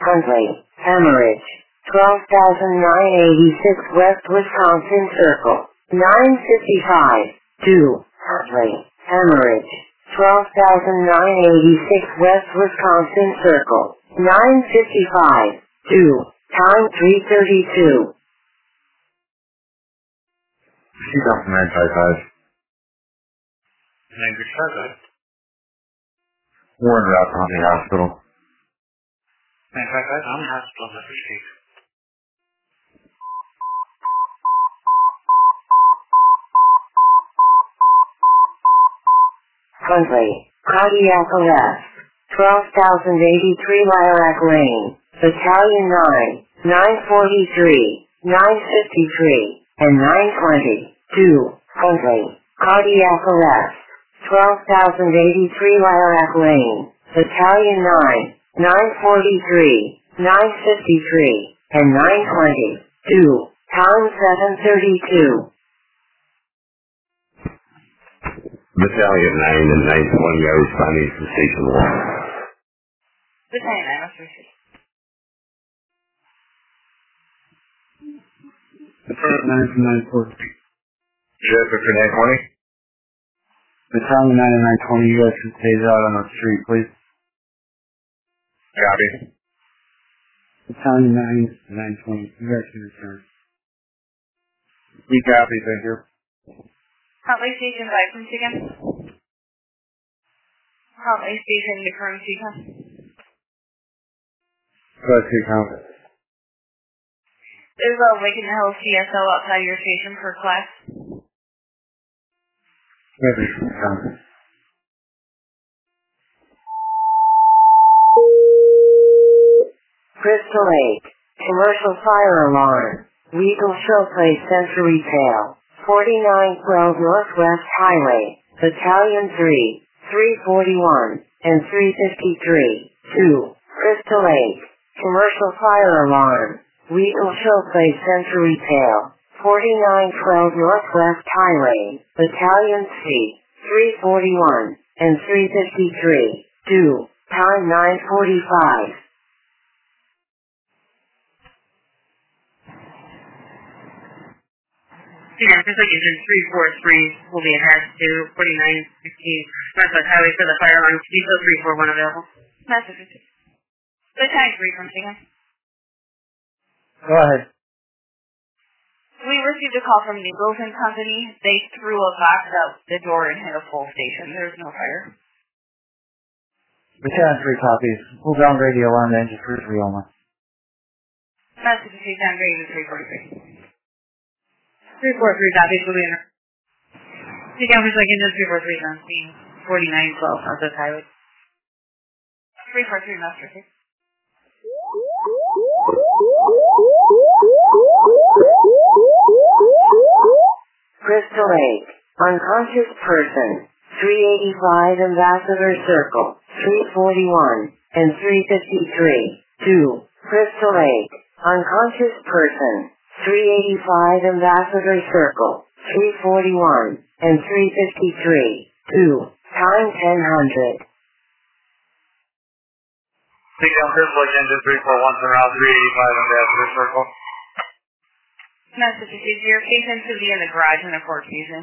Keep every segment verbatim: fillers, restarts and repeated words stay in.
Huntley, hemorrhage. twelve thousand nine hundred eighty-six West Wisconsin Circle. nine fifty-five. two. Huntley, hemorrhage. twelve thousand nine hundred eighty-six West Wisconsin Circle. nine fifty-five. two. Time three thirty-two. She's off nine five five. nine five five. Warren route to Huntley Hospital. nine five five, Huntley Hospital, message case. Huntley, cardiac arrest. twelve thousand eighty-three Lilac Lane, Battalion nine, nine forty-three, nine fifty-three, and nine twenty. two. Huntley, cardiac arrest. twelve thousand eighty-three Lilac Lane, Battalion nine, nine forty-three, nine fifty-three, and nine twenty. two. Time seven thirty-two. Battalion nine and nine twenty are responding to Station one. Battalion nine, let's receive. Battalion nine from nine forty. Traffic for nine twenty? Battalion nine and nine twenty, you guys can stay out on the street, please. Copy. Battalion nine and nine twenty, you guys can return. We copy, thank you. Huntley Station, license again. Huntley Station, the current sequence. Let's see, count. There's a Lincoln Hill C S O outside your station for class. Maybe count. Crystal Lake, commercial fire alarm. Regal Showplace Center Retail. forty-nine twelve Northwest Highway, Battalion three, three forty-one, and three fifty-three. two. Crystal Lake, commercial fire alarm. Regal Showplace Center Retail. forty-nine twelve Northwest Highway, Battalion C, three forty-one, and three fifty-three. two. Time nine forty-five. Yeah, just like engine three four three will be attached to forty-nine sixteen Northwest Highway for the fire alarm. Diesel three four one available. Massachusetts. Battalion three from Chicken. Go ahead. We received a call from the Wilson Company. They threw a box out the door and hit a full station. There's no fire. Battalion three copies. Move down radio alarm to engine three three only. Massachusetts down radio three forty-three. three four three copies will be in. Take out for second to three four three on scene. forty-nine twelve Northwest Highway. three four three Master six. Crystal Lake, unconscious person. three eighty-five Ambassador Circle, three forty-one, and three fifty-three. two. Crystal Lake, unconscious person. three eighty-five Ambassador Circle, three forty-one, and three fifty-three. two. Time ten hundred. Take down Crystal Lake engine three four one around three eighty-five Ambassador Circle. Massachusetts, your patient should be in the garage in a Ford Fusion.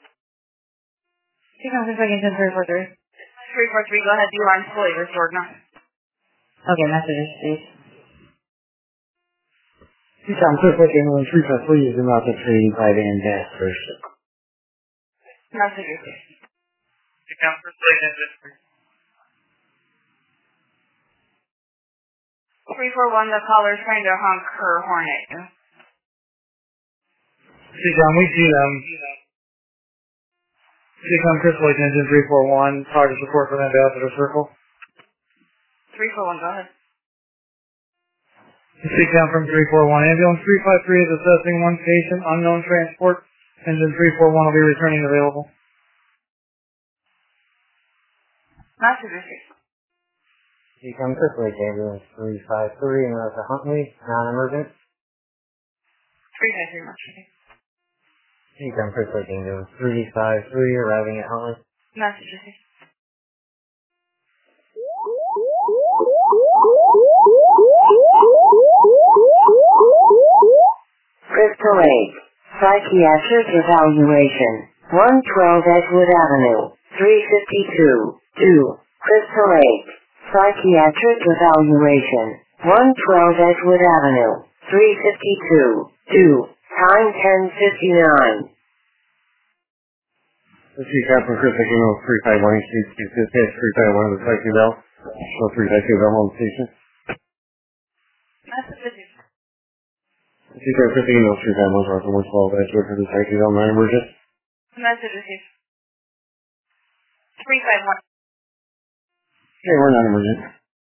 Take down Crystal Lake engine three four three. three four three, go ahead, the alarm's fully restored now. Okay, Massachusetts. T-Town Crystal Lake ambulance three five three is about the three eighty-five Ambassador Circle. Massachusetts. Take down Crystal Lake engine three. three four one, the caller's trying to honk her horn at you. T-Town, we see them. T-Town Crystal Lake engine three four one, target support for Ambassador Circle. three four one, go ahead. Speak down from three four one. Ambulance three five three is assessing one patient, unknown transport. Engine three four one will be returning available. Massachusetts. Become Crystal Lake ambulance three five three and that's a Huntley, non-emergent. three five three, Massachusetts. Become Crystal Lake ambulance three five three arriving at Huntley. Massachusetts. Crystal Lake. Psychiatric evaluation. one twelve Edgewood Avenue. three fifty-two. two. Crystal Lake. Psychiatric evaluation. one twelve Edgewood Avenue. three fifty-two. two. Time ten fifty-nine. Let's see, Captain Chris, I came over three five one Street, this is three five one of the Psyche Bell. So three five two Bell on the station. Messages. Let's see, Captain Chris, I came over three five one North one twelve Edgewood for the Psyche Bell, nine emergent. Messages. three five one. Okay, we're not emergent.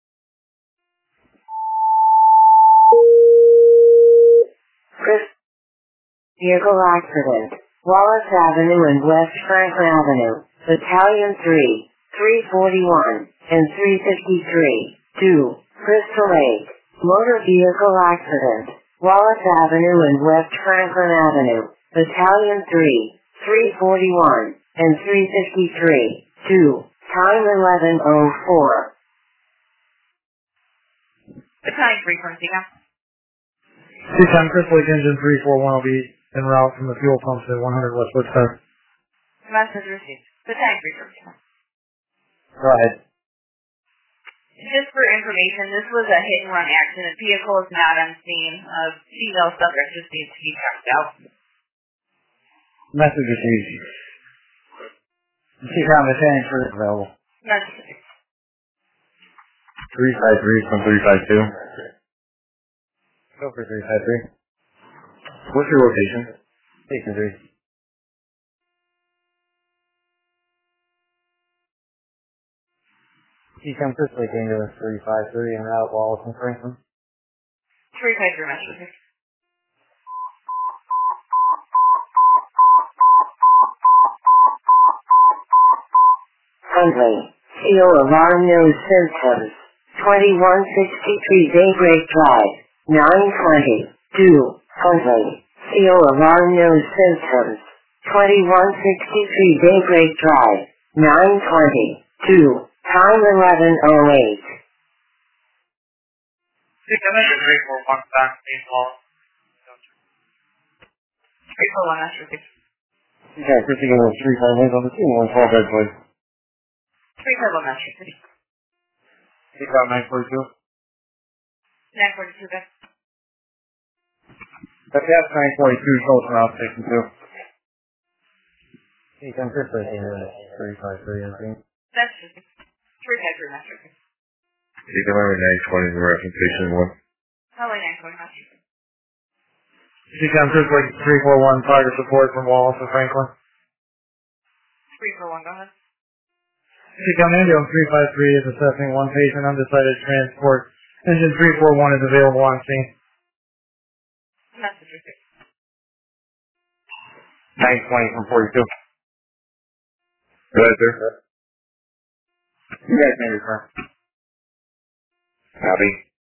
Chris. Vehicle accident. Wallace Avenue and West Franklin Avenue. Battalion three. three forty-one. And three fifty-three. two. Crystal Lake. Motor vehicle accident. Wallace Avenue and West Franklin Avenue. Battalion three. three forty-one. And three fifty-three. two. Time eleven oh four. Battalion three from Seagull. Two-time Crystal Lake Engine three four one will be en route from the fuel pumps at one hundred West Woodstock. Message received. Battalion three from Seagull. Go ahead. Just for information, this was a hit and run accident. Vehicle is not on scene. Uh, female subject just needs to be checked out. Message received. See, Captain Battalion for available. Message received. three five three from three five two. Go for three five three. What's your location? Station three. See, Captain Chris, Lake Angeles three five three and route Wallace and Franklin. three five three message received. Hundley. C O alarm no symptoms. twenty-one sixty-three Daybreak Drive. nine twenty. two. Hundley. C O alarm no symptoms. twenty-one sixty-three Daybreak Drive. nine twenty. two. Time eleven oh eight. three four one back to main hall. three four one message received. Okay, Chris, again, with three five one on the team, one twelve Edgewood. three five one message received. Take out nine forty-two. nine forty-two back. That's nine forty-two, shows around station two. Hey, Captain Chris, Lake Angeles three five three, I think. Message received. three five three message received. You can remember nine twenty in reference station one. Highway nine forty message received. Two-time Crystal Lake three four one, fire support from Wallace and Franklin. three four one, go ahead. Two-time ambulance three five three is assessing one patient undecided transport. Engine three four one is available on scene. Message received. nine twenty from forty-two. Go ahead, sir. You guys may refer. Copy.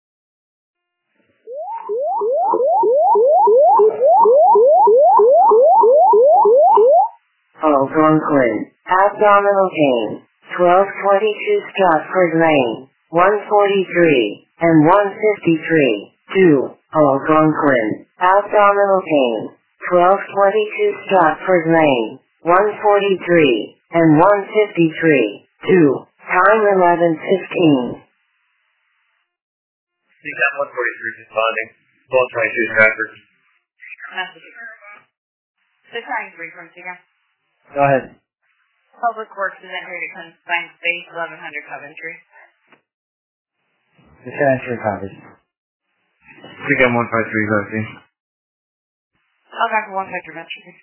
Algonquin. Abdominal pain. twelve twenty-two Stratford Lane. one forty-three. And one fifty-three. two. Algonquin. Abdominal pain. twelve twenty-two Stratford Lane. one forty-three. And one fifty-three. two. Time eleven fifteen. C CAM one forty-three responding. twelve twenty-two Stratford. Message received. Battalion three from Seagull. Go ahead. Public Works is entering a confined space, eleven hundred Coventry. The transfer copies. C CAM one five three is on scene. I'll back for one factor message.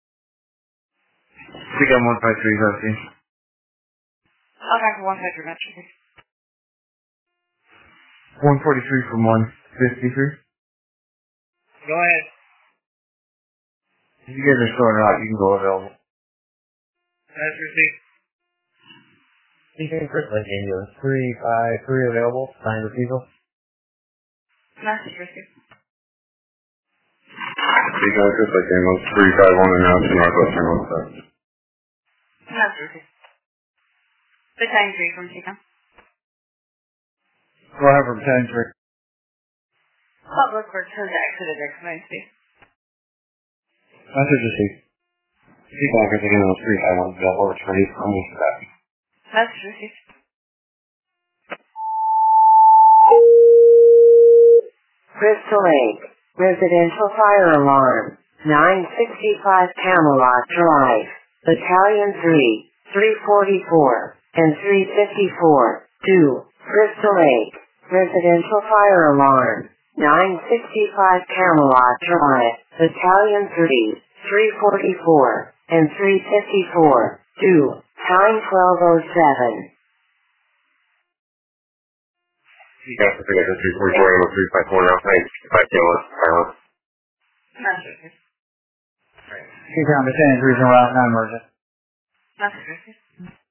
C CAM one five three is on scene. I'll back for one factor message. one forty-three from one fifty-three. Go ahead. If you guys are showing out, you can go available. Message received. Speaking Chris, Lake Angeles three five three available. Signed refusal. Message received. You guys just like ambulance three five one announced Northwestern one seven. Message received. Battalion three from Seagull. Go ahead for Battalion three. Public Works has exited recognized space. Message received. Feedback is again on three five one available returning from me for that. Message received. Crystal Lake, residential fire alarm, nine sixty-five Camelot Drive, Battalion three, three forty-four, and three fifty-four, two, Crystal Lake, residential fire alarm, nine sixty-five Camelot Drive, Battalion three, three forty-four, and three fifty-four, two, time twelve oh seven. Feedback for Pegasus three forty-four, A M O three five four, now nine sixty-five Camelot, silence. Message received. Seacom Battalion Regional Route nine emergent. Message received.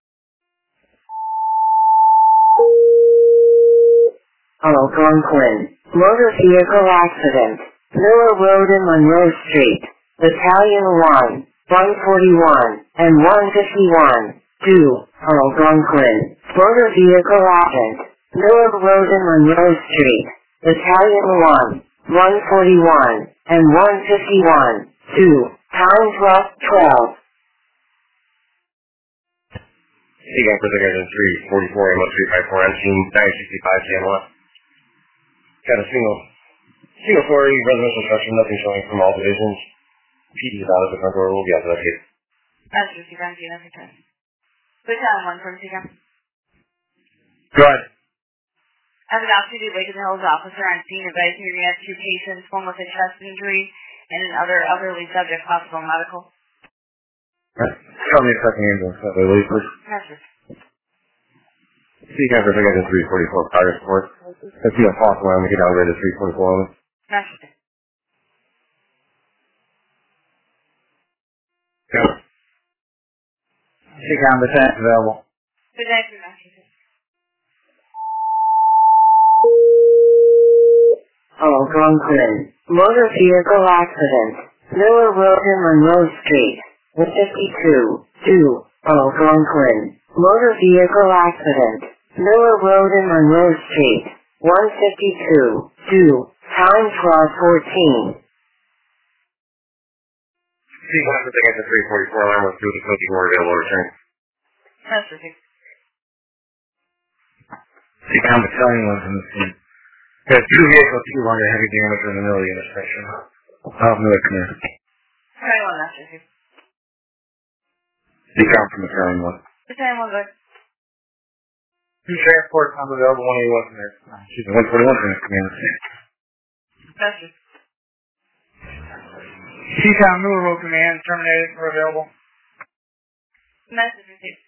Algonquin, motor vehicle accident, Miller Road and Monroe Street, Battalion one, one forty-one, and one fifty-one, two, Algonquin, motor vehicle accident, Miller Road and Monroe Street, Battalion one, one forty-one, and one fifty-one, two, time twelve twelve. Feedback for Pegasus three forty-four, A M O three five four, on scene nine sixty-five Camelot. Got a single, single story residential structure, nothing showing from all divisions. P D is out of the front door, we'll be out to that case. Message received. I'm seeing nothing time. Battalion one from Seacom. Go ahead. As an off-duty Lake of the Hills officer on scene, advising me we have two patients, one with a chest injury and another elderly subject, possible medical. Right. Tell me a second ambulance, that way, will you please? Message. Feedback for Pegasus three forty-four, progress report. Let's see how possible I'm going to get downgraded to three forty-four on it. Message. Go. Seacom Battalion available. Good night, good night. Algonquin, motor vehicle accident, Miller Road and Monroe Street, one fifty-two, two, Algonquin, motor vehicle accident, Miller Road and Monroe Street, one fifty-two, two, time twelve fourteen. Feedback for Pegasus three forty-four, alarm was through the coaching order available return. Message. Seacom Battalion was in the scene. Got two vehicles, two longer heavy damage in the middle of the intersection. Oh, Miller, come here. twenty-one message. Seacom from Battalion one. Battalion one good. Two transport come available, one eighty-one from there. Excuse me, one forty-one from the command. Message. Seacom Miller Road Command terminated for available. Message received.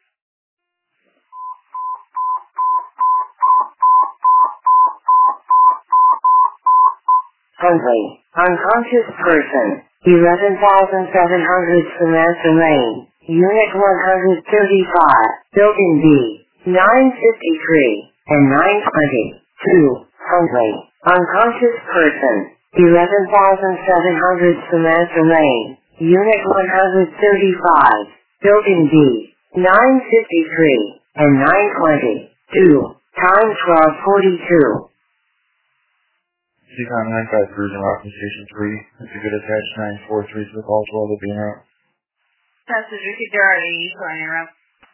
Huntley, unconscious person, eleven thousand seven hundred Samantha Lane, Unit one thirty-five, Building B, nine fifty-three, and nine twenty, two, Huntley, unconscious person, eleven thousand seven hundred Samantha Lane, Unit one thirty-five, Building B, nine fifty-three, and nine twenty, two, time twelve forty-two. Seacom nine five Cruising Rock from Station three. If you could attach nine four three to the call to all the being out. Message received. There are eighty going around.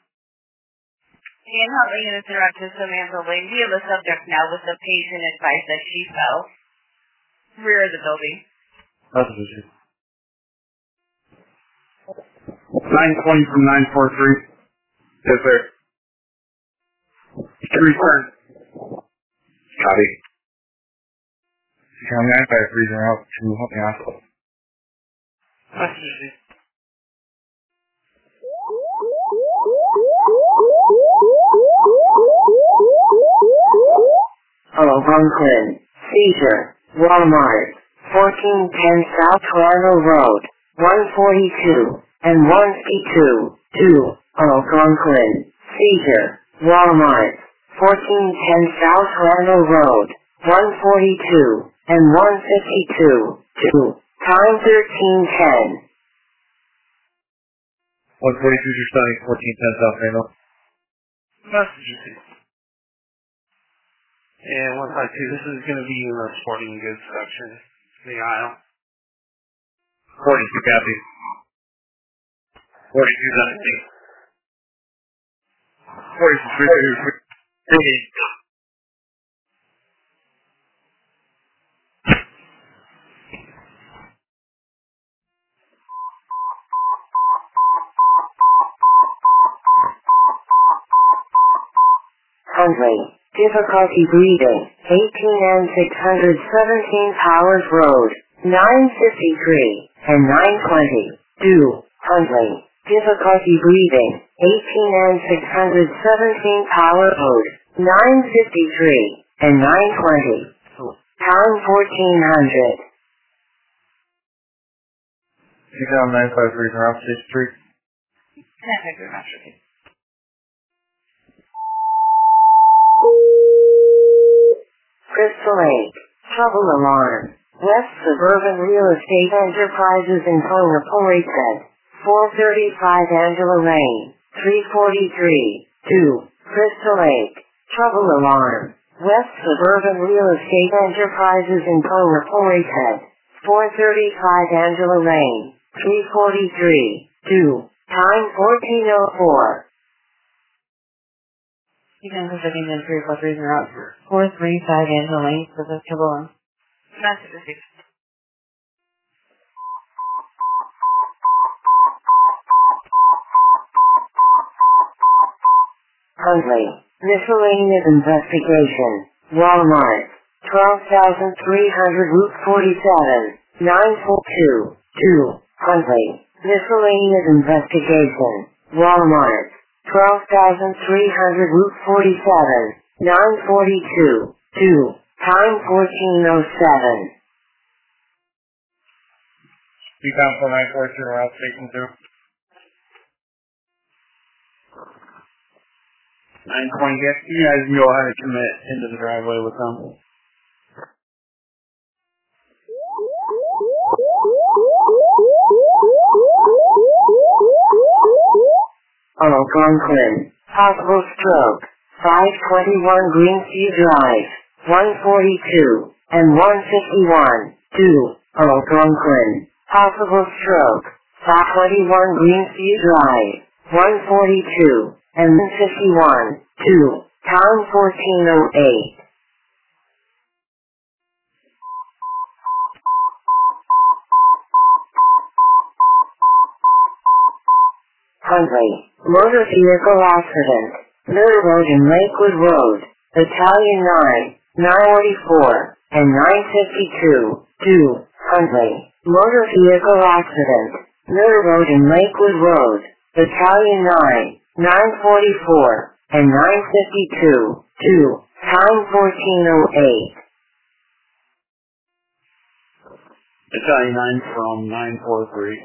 Dan Huntley, units interrupted Samantha Lane. We have a subject now with the patient advice that she fell. Rear of the building. Message received. nine twenty from nine four three. Yes, sir. Return. Copy. Seacom nine five Cruising Route to Huntley Hospital. Message received. Algonquin, seizure, Walmart, fourteen ten South Toronto Road, one forty-two, and one fifty-two, two, Algonquin, seizure, Walmart, fourteen ten South Toronto Road, one forty-two, and one fifty-two, two, time thirteen ten. one forty-two is starting fourteen ten South Randall. Message received. And one five two, this is going to be in the sporting goods section, the aisle. forty-two copy. forty-two seventeen. forty-two three. Hungry. Difficulty breathing. eighteen and six seventeen Powers Road. nine fifty-three and nine twenty. Do. Hungry. Difficulty breathing. eighteen and six seventeen Power Road. nine fifty-three and nine twenty. Time fourteen hundred. Six out nine five three from Route six Street. nine five three Route Street. Crystal Lake. Trouble alarm. West Suburban Real Estate Enterprises in Ponapoi said. four thirty-five Angela Lane. three forty-three. two. Crystal Lake. Trouble alarm. West Suburban Real Estate Enterprises in Ponapoi said. four thirty-five Angela Lane. three forty-three. two. Time fourteen oh four. You can go checking in three four three Route four three five Angela Lane, so that's trouble. Massachusetts. Huntley. Miscellaneous investigation. Walmart. twelve thousand three hundred Route forty-seven. nine four two. two. Huntley. Miscellaneous investigation. Walmart. twelve thousand three hundred Route forty-seven. nine forty-two. two. Time fourteen oh seven. Be down for nine four two Route Station two. nine twenty, you guys can go ahead and commit into the driveway with them. Algonquin. Possible stroke. five twenty-one Greenview Drive. one forty-two and one fifty-one. two. Algonquin. Possible stroke. five twenty-one Greenview Drive. one forty-two and one fifty-one. two. Time fourteen oh eight. Huntley. Motor vehicle accident. Miller Road and Lakewood Road. Italian nine, nine forty-four, and nine fifty-two. two. Huntley. Motor vehicle accident. Miller Road and Lakewood Road. Italian nine, nine forty-four, and nine fifty-two. two. Time fourteen oh eight. Italian nine from nine four three.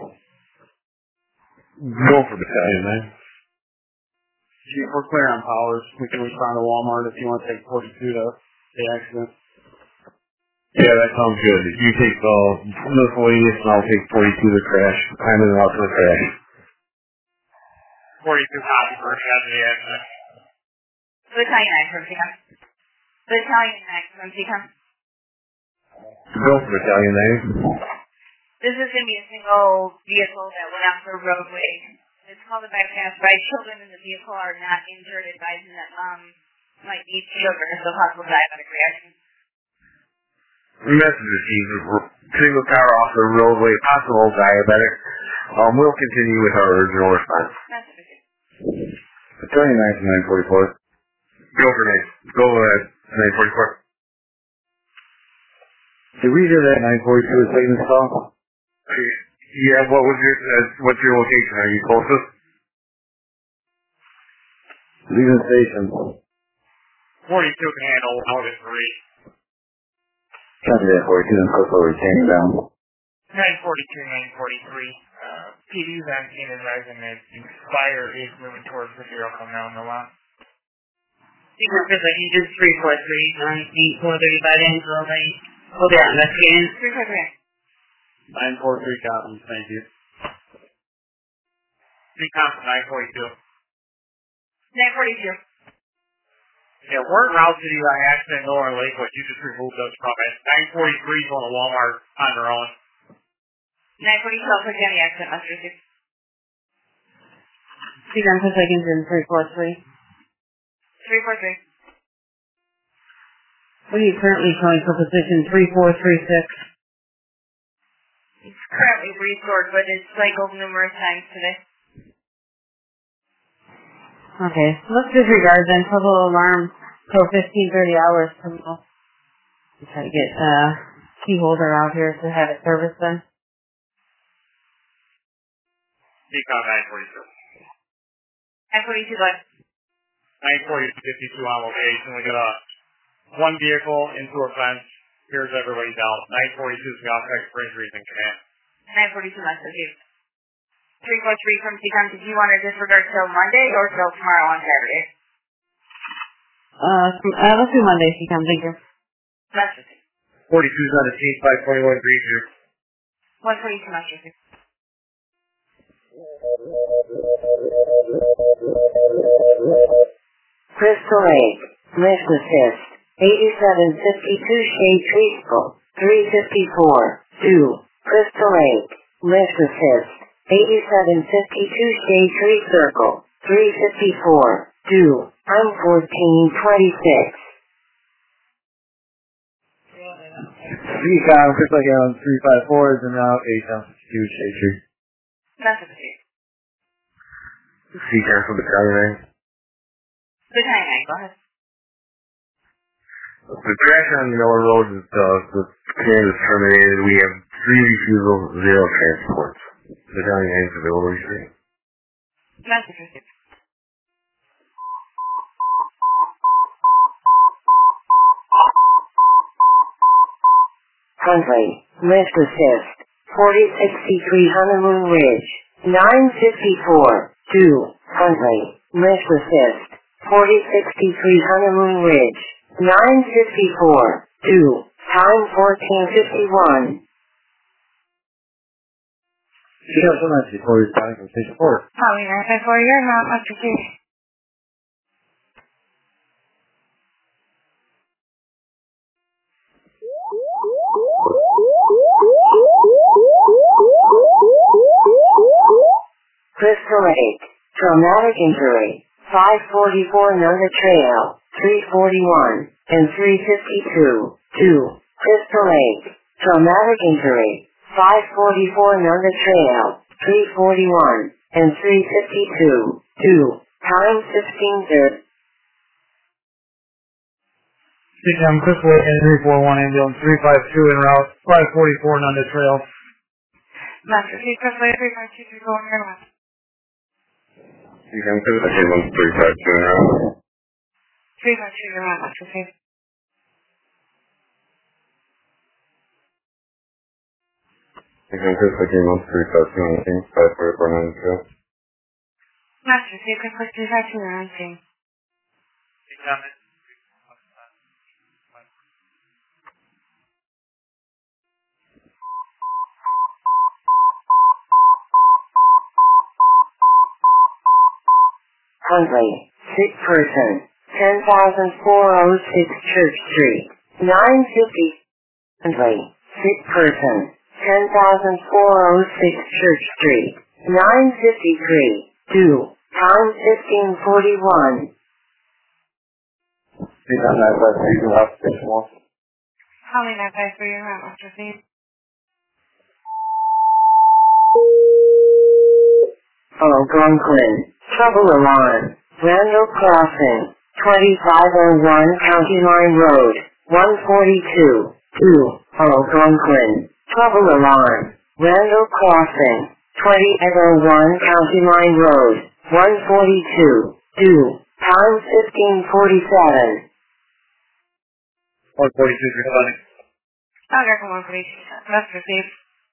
Go for battalion nine. Chief, we're clear on Powers. We can respond to Walmart if you want to take forty-two to the accident. Yeah, that sounds good. You take the miscellaneous and I'll take forty-two to the crash. I'm in and out to the crash. forty-two copy for the accident. Italian nine from Seacom. Italian nine from Seacom. Go for battalion nine. This is going to be a single vehicle that went off the roadway. It's called a bypass by children in the vehicle are not injured, advising that mom might need children if the possible diabetic reaction. Message received. Single car off the roadway, possible diabetic. Um, we'll continue with our original response. Message received. Battalion nine from nine forty-four. Go for nine. Go ahead. nine forty-four. Did we hear that nine forty-two is taking this call? Yeah, what was your, uh, what's your location? Are you closest? Leaving the station. forty-two can handle August three. Copy that forty-two and close over, standing down. nine forty-two, nine forty-three. Uh, P D's on scene advising that Inspire is moving towards the vehicle now in the lot. Seacom for second, just three four three, nine eight four thirty-five Angela Lane. Hold on, investigating. three four three. nine four three copies, thank you. Seacom for nine forty-two. nine forty-two. Yeah, we're en route to the uh, accident in Northern Lakewood. You just removed us from it. nine forty-three is on the Walmart on their own. nine forty-two, I'll put you on the accident, Master six. Speak on for seconds in three four three. three four three. What are you currently showing for position three four three six? It's currently restored, but it's cycled numerous times today. Okay, let's disregard then. Total alarm till fifteen thirty hours tomorrow. Try to get uh key holder out here to have it serviced then. Decon nine forty-two. nine forty-two, bud. nine forty-two, fifty-two on location. We got a one vehicle into a fence. Here's everybody down. nine forty-two is the off-track for injuries in command. nine forty-two, Master Chief. three four three from T COM, did you want to disregard till Monday or till tomorrow on Saturday? Uh, uh let's do Monday, T COM, thank you. Master Chief. forty-two's on the team, five twenty-one agreed here. one forty-two, Master Chief. Crystal Lake, lift assist, eighty-seven fifty-two Shade Treesville, three fifty-four, two, Crystal Lake, lift assist, eighty-seven fifty-two Shade Tree Circle, three fifty-four, two, I'm fourteen twenty-six. Decon, Crystal Lake on three five four is now eighty-seven fifty-two Shade Tree. Master Chief. Decon from the county nine. Good night, night, go ahead. The crash on Miller Road is, uh, the command is terminated. We have three refusals, zero transports. The county nine is available, you see. Master Chief. Huntley, lift assist, forty sixty-three Honeymoon Ridge, nine fifty-four, two, Huntley, lift assist, forty sixty-three Honeymoon Ridge, nine fifty-four, two, time fourteen fifty-one. You have so much before you're starting from station four. Holly nine five four, you're not Master Chief. Crystal Lake, traumatic injury, five forty-four Nunda Trail, three forty-one, and three fifty-two, two, Crystal Lake, traumatic injury, five forty-four Nunda Trail, three forty-one, and three fifty-two, two, time fifteen thirty. T COM, Crystal Lake and three four one ambulance three five two en route, five forty-four Nunda Trail. Master Chief, Crystal Lake three five two three going your left. Decon, Crystal Lake one three five two now. three five two, you're right, Master Chief. Decon, Crystal Lake one three five two on the team, five forty-four nine two. Master Chief, Crystal Lake three five two, you're on scene. Decon, Huntley, sick person, ten thousand four oh six Church Street, nine fifty. Huntley, sick person, ten thousand four oh six Church Street, nine fifty-three, two, time fifteen forty-one. Decon nine five three is now station one. Holly nine five four, you're right, Master Chief. Algonquin, trouble alarm, Randall Crossing, twenty-five oh one County Line Road, one forty-two, two, Algonquin, trouble alarm, Randall Crossing, twenty-five oh one County Line Road, one forty-two, two, time fifteen forty-seven. one forty-two, responding. I'll get from one forty-two, Master Chief.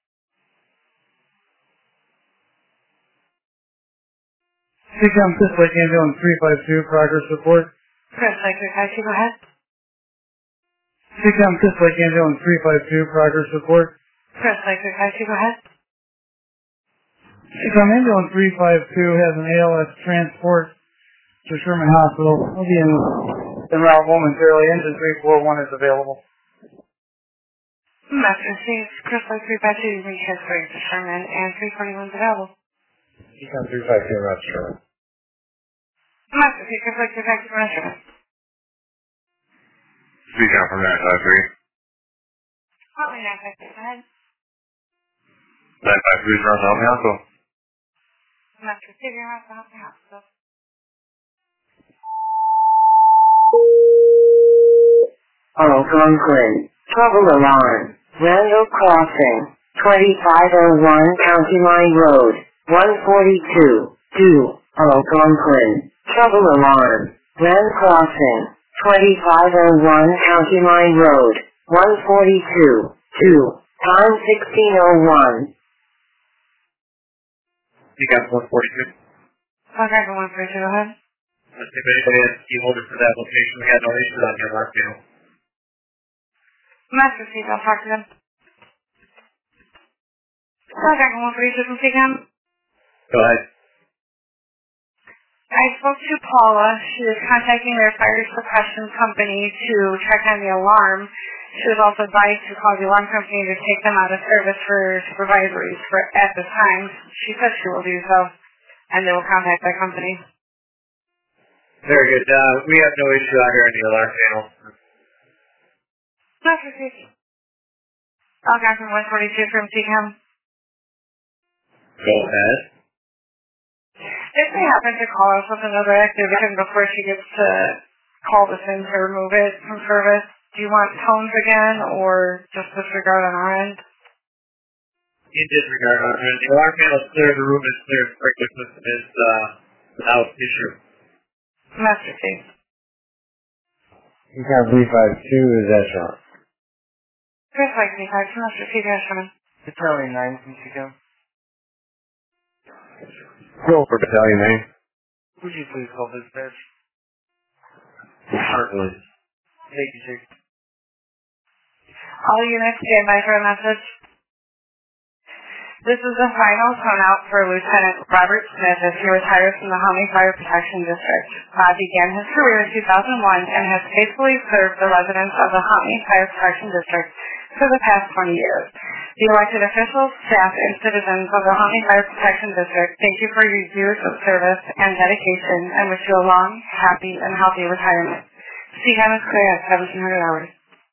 T COM, Crystal Lake ambulance three five two, progress report. Crystal Lake three five two, go ahead. T COM, Crystal Lake ambulance three five two, progress report. Crystal Lake three five two, go ahead. T COM, ambulance three five two has an A L S transport to Sherman Hospital. I'll be in En route momentarily. Engine three four one is available. Master Seas, Crystal three five two, reach history to Sherman, and three forty-one is available. Econ three five two, route Sherman. Master Seas, Crystal three five two, route Sherman. Econ from nine five three. Hotline nine five three, go ahead. nine five three is route Alpha Alpha. Master Seas, you're out to help me out. Oh, Conklin. Trouble alarm. Randall Crossing. twenty-five oh one County Line Road. one forty-two. two. Oh, Conklin. Trouble alarm. Rand Crossing. twenty-five oh one County Line Road. one forty-two. two. Time sixteen oh one. You got one forty-two. Okay, for one forty-two, go ahead. Let's see if anybody has a key holder for that location. We had no issues on your mark deal. Master Seas, I'll talk to them. Okay, for one forty-two from C C A M. Go ahead. I spoke to Paula. She was contacting their fire suppression company to check on the alarm. She was also advised to call the alarm company to take them out of service for supervisories for at this time. She said she will do so, and they will contact that company. Very good. Uh, we have no issue out here in the alarm panel. That's okay. I'll go from one forty-two from C C A M. Go ahead. If they happen to call us with another activation before she gets to call this in to remove it from service, do you want tones again or just disregard on our end? In disregard on our end. The alarm panel is clear. The room is clear. Sprinkler system is uh, without issue. Master Seas. Econ three five two is Echelon. Chris like me, five, Master Seas, Ashman. Battalion nine from C C A M. Roll for Battalion nine. Would you please call dispatch? Certainly. Thank you, sir. All units stand by for a message. This is the final tone out for Lieutenant Robert Smith as he retires from the Hominy Fire Protection District. Bob began his career in two thousand one and has faithfully served the residents of the Hominy Fire Protection District for the past twenty years. The elected officials, staff, and citizens of the Hominy Fire Protection District, thank you for your years of service and dedication and wish you a long, happy, and healthy retirement. C C A M is clear at seventeen hundred hours.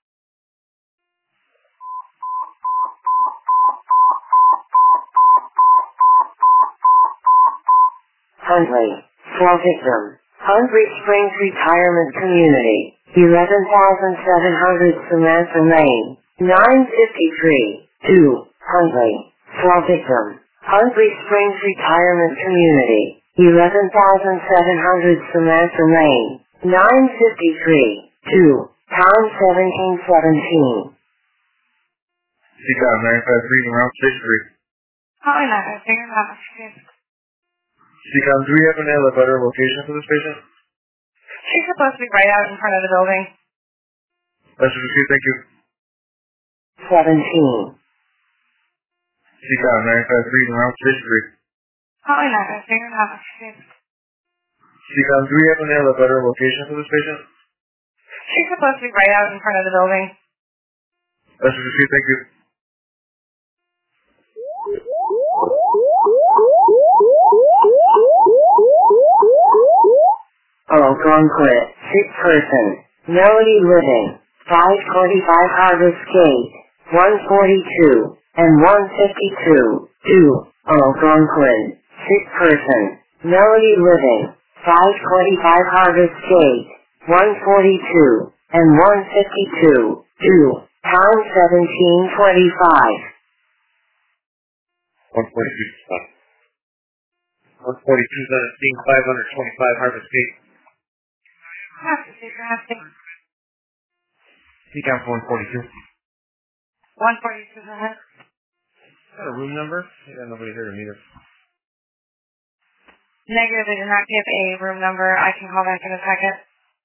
Huntley. Fall victim. Hungry Springs Retirement Community. eleven thousand seven hundred Samantha Lane. nine fifty-three. two. Huntley. Fall victim. Hungry Springs Retirement Community. eleven thousand seven hundred Samantha Lane. nine fifty-three. two. Time seventeen seventeen. Econ nine five three and route six three. Probably not. I figured out what she did. Econ, do we happen to have a better location for this patient? She's supposed to be right out in front of the building. That's what you thank you. seventeen. Econ nine five three and route six three. Probably not. I figured out what she did. Econ, do we happen to have a better location for this patient? She's supposed to be right out in front of the building. That's what you thank you. Oh, Conquit. Sick person. Melody Living. five twenty-five Harvest Gate. one forty-two. And one fifty-two. two. Oh, Conquit. Sick person. Melody Living. five twenty-five Harvest Gate. one forty-two. And one fifty-two. two. Time seventeen twenty-five. one forty-two spot. one forty-two is on a scene, five twenty-five Harvest Gate. Master Seas, drafting. Econ for one forty-two. one forty-two, go ahead. Is that a room number? Yeah, nobody heard him either. Negative, they did not give a room number. I can call back in a second.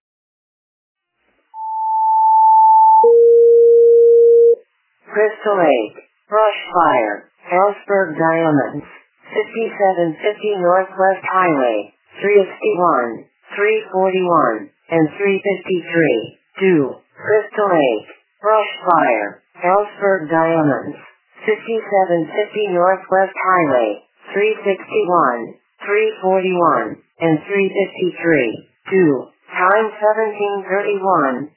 Crystal Lake. Brush Fire. Harrisburg Diamonds. fifty-seven fifty Northwest Highway. three sixty-one. three forty-one. and three fifty-three, to Crystal Lake, Brush Fire, Ellsberg Diamonds, fifty-seven fifty Northwest Highway, three sixty-one, three forty-one, and three fifty-three, to time seventeen thirty-one.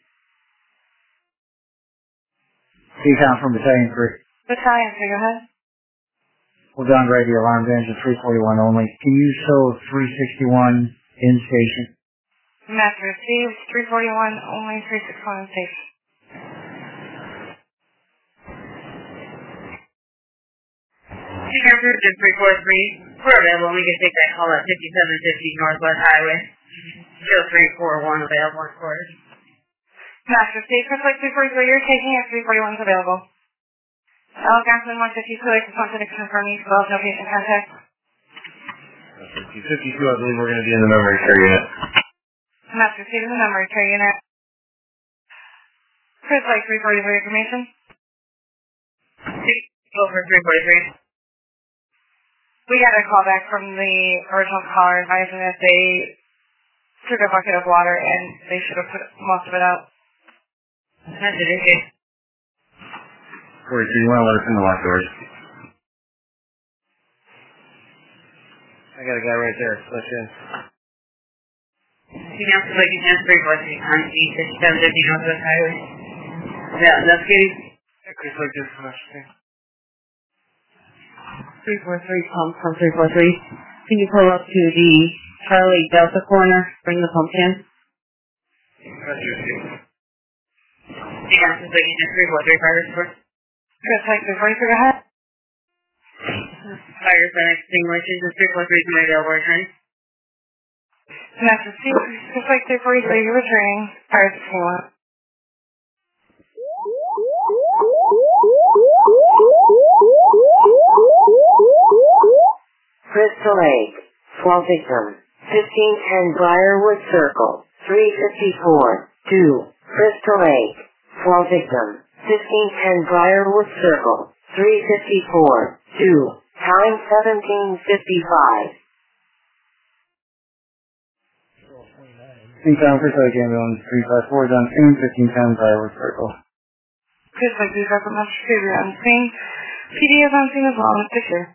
Recon from Battalion three. Battalion three, go ahead. We're done radio alarm engine three forty-one only. Can you show three sixty-one in station? Master received, three forty-one, only three sixty-one in station. Chicken Fruit is three four three. We're available. We can take that call at fifty-seven fifty Northwest Highway. Show three four one available in quarters. Master received, Crystal Lake three forty-three, you're taking it, three forty-one is available. Algonquin one fifty-two, I just wanted to confirm you spelled no patient contact. fifty-two, I believe we're going to be in the memory care unit. Master received in the memory care unit. Crystal Lake three forty-three information. Over three forty-three. We got a call back from the original caller advising that they took a bucket of water and they should have put most of it out. That's it, okay. forty-three, you want to let us in the locked doors? I got a guy right there. Let's in. You know, like you can three four three on E fifty-seven fifty Northwest Highway. Yeah, that's good. Chris, like this for us, okay? three four three pump from three four three. Can you pull up to the Charlie Delta corner, bring the pump in? That's your seat. Yeah, just like you can three four three fire support. Chris, like three four three, go ahead. Fire sun extinguishers and three four three is my available return. Master C, just like three four three, you're returning. Fire extinguisher. Crystal Lake, fall victim, fifteen ten Briarwood Circle, three fifty-four, to Crystal Lake, fall victim, fifteen ten Briarwood Circle, three fifty-four, to time seventeen fifty-five. Recon Crystal Lake ambulance three five four done scene, fifteen ten Briarwood Circle. Crystal Lake, we've got the Master Savior on scene. P D is on scene as well in the picture.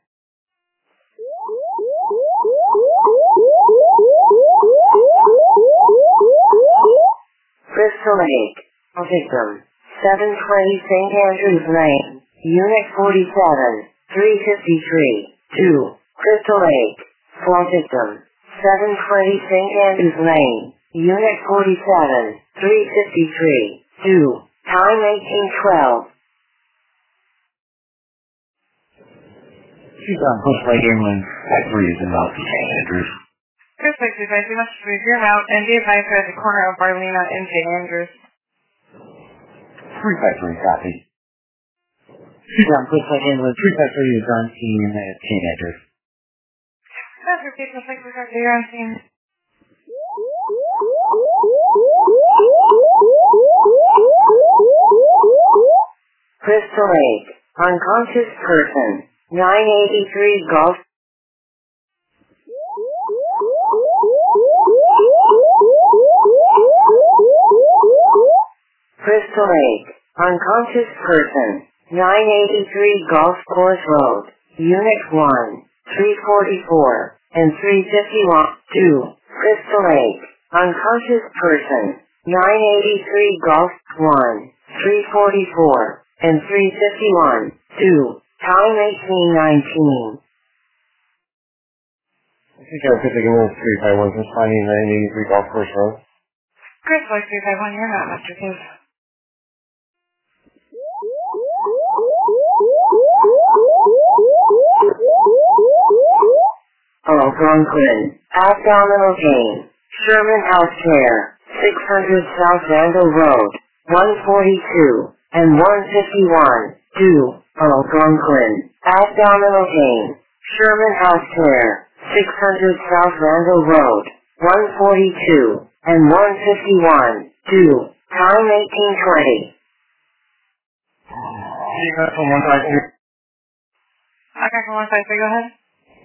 Crystal Lake, victim, seven twenty Saint Andrews Lane, Unit forty-seven, three fifty-three, to Crystal Lake, fall victim, seven twenty Saint Andrews Lane, Unit forty-seven, three fifty-three, to time eighteen twelve. She's on Crystal Lake ambulance three is in Mount Saint Andrews. Crystal Lake, we advise you must move your route and be advised we're at the corner of Barlina and Saint Andrews. three five three copy. She's on Crystal Lake ambulance three five three is on scene at Saint Andrews. That's your Crystal Lake, we've got you're on scene. Crystal Lake, unconscious person, nine eighty-three Gulf. Crystal Lake, unconscious person, nine eighty-three Golf Course Road, Unit one, three forty-four, and three fifty-one, to Crystal Lake, unconscious person, nine eighty-three Golf one, three forty-four, and three fifty-one, to time eighteen nineteen. I think I was thinking of three five one since finding nine eighty-three Golf Course Road. Crystal Lake three five one, you're not Master Case. Algonquin, abdominal pain, Sherman Health Care, six hundred South Randall Road, one forty-two, and one fifty-one, to Algonquin, abdominal pain, Sherman Health Care, six hundred South Randall Road, one forty-two, and one fifty-one, to time eighteen twenty. You got from one five three. I got from one five three, go ahead.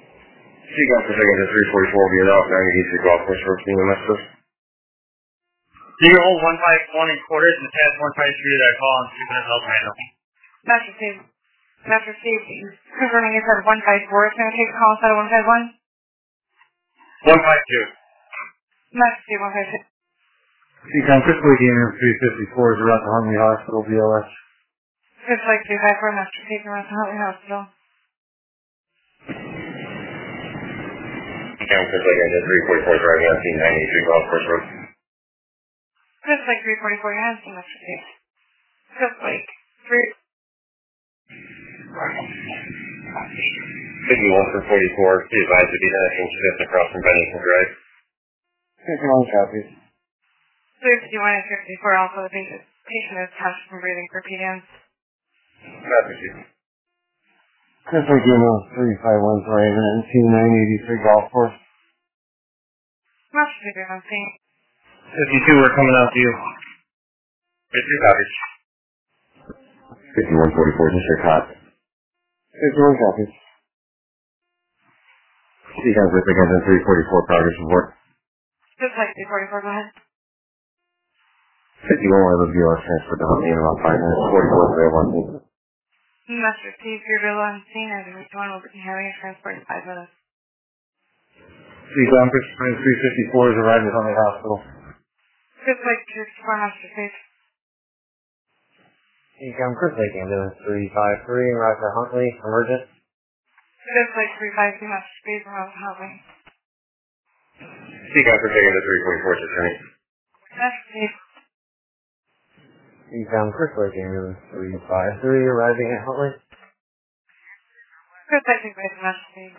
You got for second to three forty-four will be enough. nine eighty-three Golf Course Road, being the messages. You can hold one five one and quarters and attach one five three to that call and see if it helps random. Master Steve. Master Steve, confirming you said one five four is going to take a call instead of one five one? one five two. Master Steve, one five two. Seacom Crystal Lake Gamer three fifty-four is around the Huntley Hospital, B L S. Crystal Lake three five four, Master Steve, around the Huntley Hospital. Seacom Crystal Lake Engine three forty-four driving on T nine eighty-three Golf Course Road. Crystal Lake three forty-four, your hands, Master Steve. Crystal Lake three. fifty-one for forty-four, be advised to be connecting shift across from Bennington Drive. fifty-one copies. three fifty-one and fifty-four, also the patient, patient is touched from breathing for P D Ms. Master Chief. Crystal Lake Gamer three five one driving on T nine eighty-three Golf Course. Master Steve, you're on scene. fifty-two, we're coming out to you. fifty-two copies. fifty-one forty-four, District Hot. fifty-one copies. Seacom Crystal Lake Engine three forty-four progress report. Crystal Lake three forty-four, go ahead. fifty-one wireless V L S transfer to Huntley in about five minutes. forty-four is available on scene. Master Steve, you're available on scene, and fifty-one will be having a transport in five minutes. Seacom Crystal Lake three fifty-four is arrived at Huntley Hospital. Crystal Lake three fifty-four, Master Steve. Seacom Crystal Lake Ambulance three five three arrived at Huntley, emergent. Crystal Lake three five two, Master Steve, around the Huntley. Seacom Crystal Lake Engine three forty-four to Attorney. Master Steve. Seacom Crystal Lake Ambulance three five three arriving at Huntley. Crystal Lake three five two, Master Steve.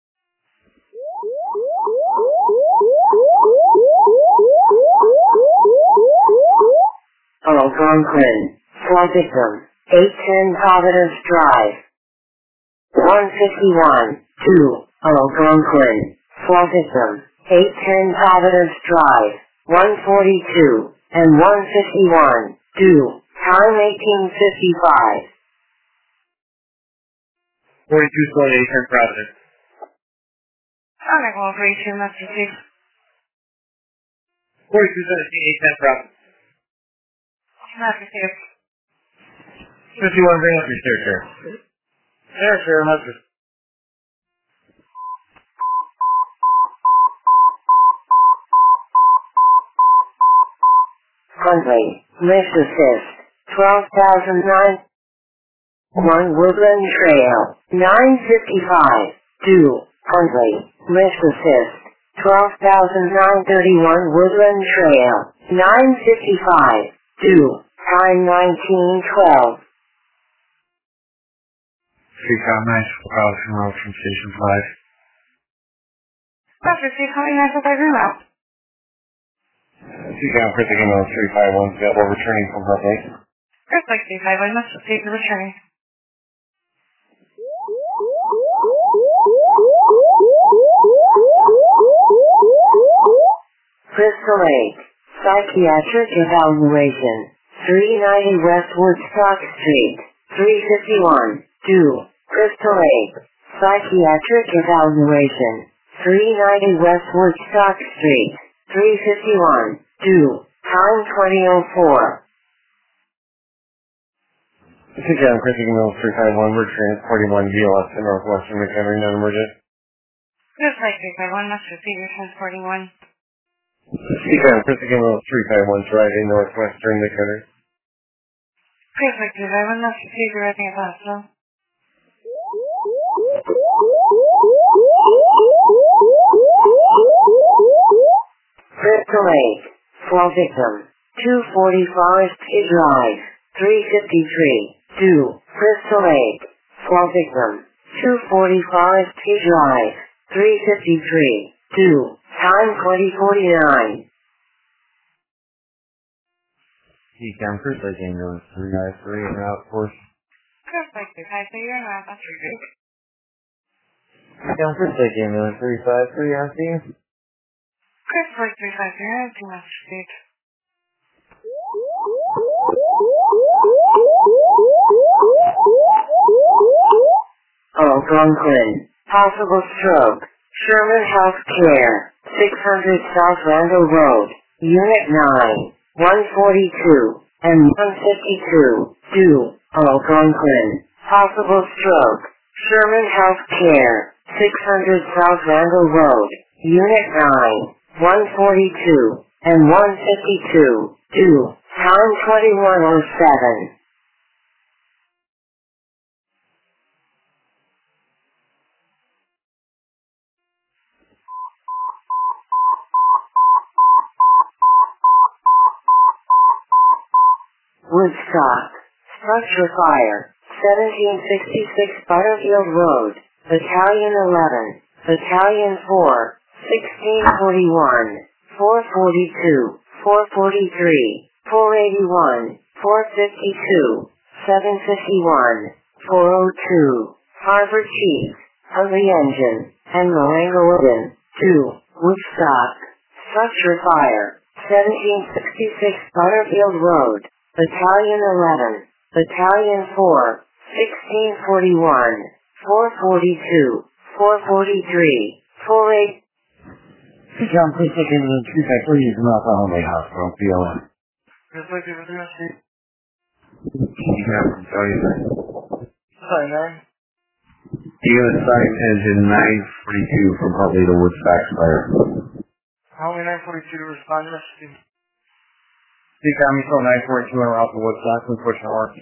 Algonquin, flood victim, eight ten Providence Drive. one fifty-one, two, Algonquin, flood victim, eight ten Providence Drive, one forty-two, and one fifty-one, two, time eighteen fifty-five. forty-two, slowly, eight ten Providence. I'm going to go over you, Master Steve. forty-two, seventeen, eight ten Providence. Master Steve. fifty-one, bring up your stair chair. Stair chair, Master. Huntley, lift assist, twelve thousand nine, one Woodland Trail, nine fifty-five, two, Huntley, lift assist, twelve thousand nine thirty-one Woodland Trail, nine fifty-five, two, time nineteen twelve. Seacom nine Crossing Road from Station five. Master Steve, how many nights have I been out? Seacom Crystal Lake Engine three five one available returning from Huntley. Crystal Lake three five one, Master Steve, you're returning. Crystal Lake, psychiatric evaluation, three ninety West Woodstock Street, three fifty-one, two, Crystal Lake, psychiatric evaluation, three ninety West Woodstock Street, three fifty-one, two, time twenty oh four. Seacom Crystal Lake Engine three five one, we're transporting one V L S to Northwestern McHenry, non-emergent. Crystal Lake three five one, Master Steve, you're transporting one. Seacom Crystal Lake Engine three five one, driving Northwestern McHenry. Crystal Lake three five one, Master Steve, you're arriving at the hospital. Crystal Lake, flow victim, two forty-five P Drive, three fifty-three, two, Crystal Lake, flow victim, two forty-five P Drive, three fifty-three, two, time twenty forty-nine. Seacom Crystal Lake Ambulance three five three and route course. Crystal Lake three five three, you're in route, Master Steve. Seacom Crystal Lake Ambulance three five three on scene. Crystal Lake three five three, you're in Master Steve. Algonquin, possible stroke, Sherman Health Care, six hundred South Randall Road, Unit nine, one forty-two, and one fifty-two, due, Algonquin, possible stroke, Sherman Healthcare, six hundred South Randall Road, Unit nine, one forty-two, and one fifty-two, due, time twenty-one oh seven. Woodstock, structure fire, seventeen sixty-six Butterfield Road, Battalion eleven, Battalion four, sixteen forty-one, four forty-two, four forty-three, four eighty-one, four fifty-two, seven fifty-one, four oh two, Harbor Chief, Huntley Engine, and Marengo Wooden, two, Woodstock, structure fire, seventeen sixty-six Butterfield Road, Battalion eleven, Battalion four, sixteen forty-one, four forty-two, four forty-three, four eight. John, please take in the three five three is not on the hospital, B L M. Just like it was yesterday. You have to tell you that. Sorry, man. Unit site engine nine forty-two from Hartley to Woodstock Fire. How many nine forty-two to respond yesterday? You got me from nine forty-two and we're out to Woodstock and pushing work.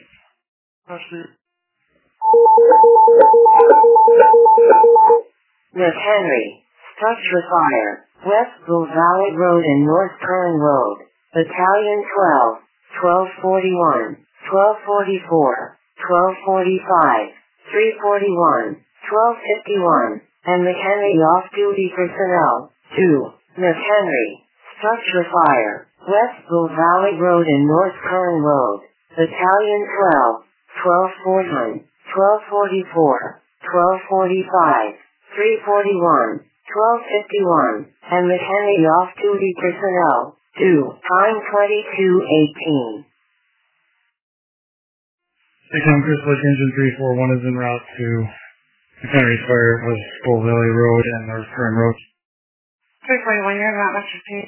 Miss Henry, structure fire, West Bull Valley Road and North Curran Road, Battalion twelve, twelve forty-one, twelve forty-four, twelve forty-five, three forty-one, twelve fifty-one, and McHenry off-duty personnel, two, Miss Henry, structure fire, West Bull Valley Road and North Curran Road, Battalion twelve, twelve forty-one, twelve forty-four, twelve forty-five, three forty-one, twelve fifty-one, and McHenry off-duty personnel, two, time twenty-two eighteen. Six-time Chris Lake Engine three four one is en route to McHenry's fire was Bull Valley Road and North Curran Road. three forty-one, you're en route, Mister P.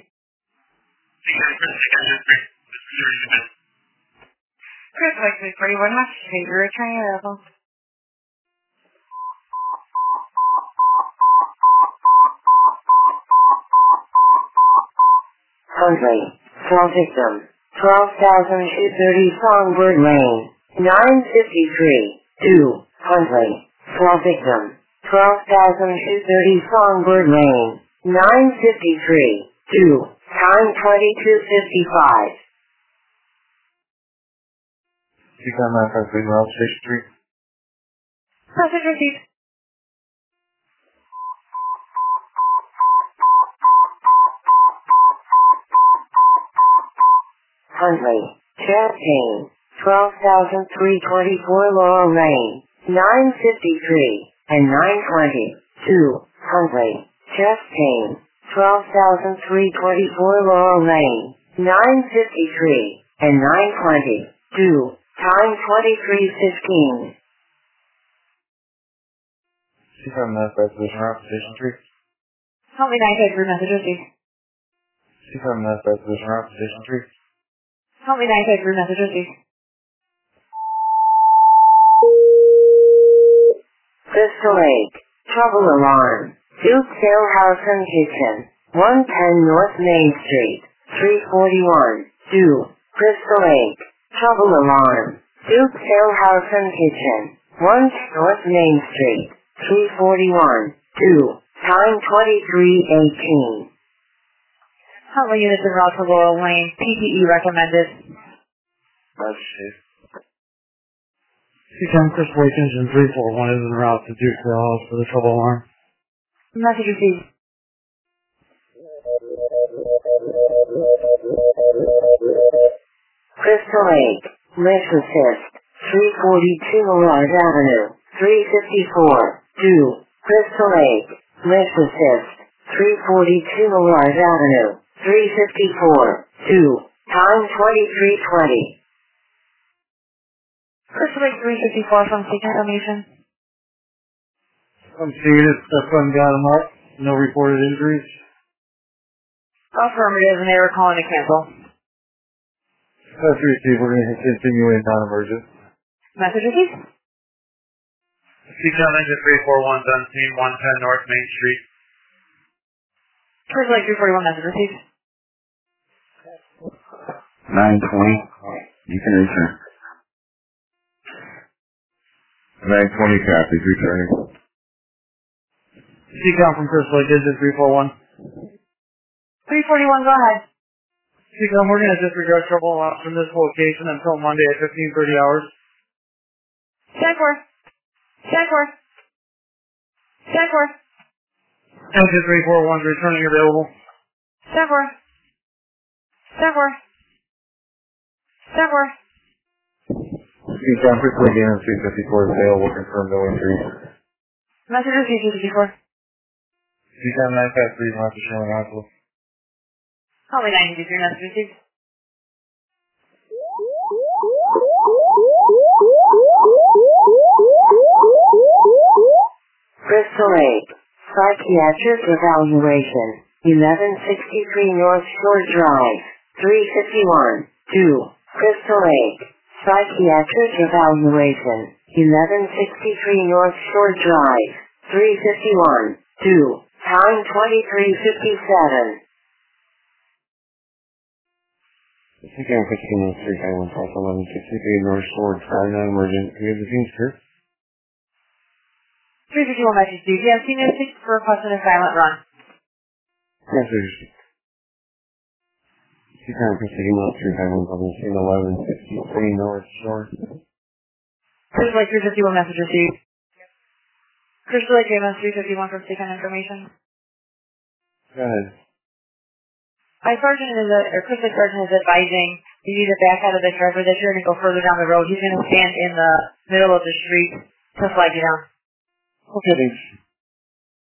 Chris Lake three forty-one, Mister P, you're returning your level. Huntley, call victim, twelve thousand two thirty Songbird Lane, nine fifty-three, two, Huntley, call victim, twelve thousand two thirty Songbird Lane, nine fifty-three, two, time twenty-two fifty-five. You got nine five three Route Station three. Message received. Huntley, Champaign, twelve thousand three twenty-four Laurel Lane, nine fifty-three, and nine twenty, two, Huntley, Champaign, twelve thousand three twenty-four Laurel Lane, nine fifty-three, and nine twenty, two, time twenty-three fifteen. You got nine five three Route Station three. Help me nine five three, message received. You got nine five three Route Station three. Help me nine five three, message received. Crystal Lake, trouble alarm, Duke Sale House and Kitchen, one ten North Main Street, three forty-one, two, Crystal Lake, trouble alarm, Duke Sale House and Kitchen, one ten North Main Street, three forty-one, two, time twenty-three eighteen. Huntley units en route to Laurel Lane, P P E recommended. That's safe. Six-time Chris Lake Engine three four one is en route to Duke Sale House for the trouble alarm. Message received. Crystal Lake, Lift Assist, three forty-two Millard Avenue, three fifty-four, two, Crystal Lake, Lift Assist, three forty-two Millard Avenue, three fifty-four, two, time twenty-three twenty. Crystal Lake three fifty-four from Seeking Information. I'm seeing it, that one got him up, no reported injuries. Affirmative, and they were calling to cancel. That's received. We're going to continue in non-emergent. Message received. Seacom engine three four one on scene one ten North Main Street. First Lake three forty-one, message received. nine twenty. You can return. nine twenty copies, returning. Seacom from First Lake engine three four one. three forty-one, go ahead. Seacom, we're going to disregard trouble loss from this location until Monday at fifteen thirty hours. ten four. ten four. ten four. Engine three four one returning available. ten four. ten four. ten four. Seacom, First Lake engine three fifty-four is available. Confirm no injuries. Message received, two fifty-four. Seacom nine five three is not showing hospital. Call me nine eighty-three, message received. Crystal Lake. Psychiatric evaluation. eleven sixty-three North Shore Drive. three fifty-one. two. Crystal Lake. Psychiatric evaluation. eleven sixty-three North Shore Drive. three fifty-one. two. Time twenty-three fifty-seven. Seacom fifteen oh three five one South eleven sixty-three North Shore Drive, non-emergent. We have the team, sir. three fifty-one, message received. Yeah, senior six for requesting a silent run. Message. Seacom fifteen oh three five one South eleven sixty-three North Shore. Crystal Lake three fifty-one, message received. Crystal Lake J M S three fifty-one from Seacom information. Go ahead. My sergeant is, a, or Crystal Lake sergeant is advising you need to back out of the driver that you're going to go further down the road. He's going to stand in the middle of the street to flag you down. Okay, thanks.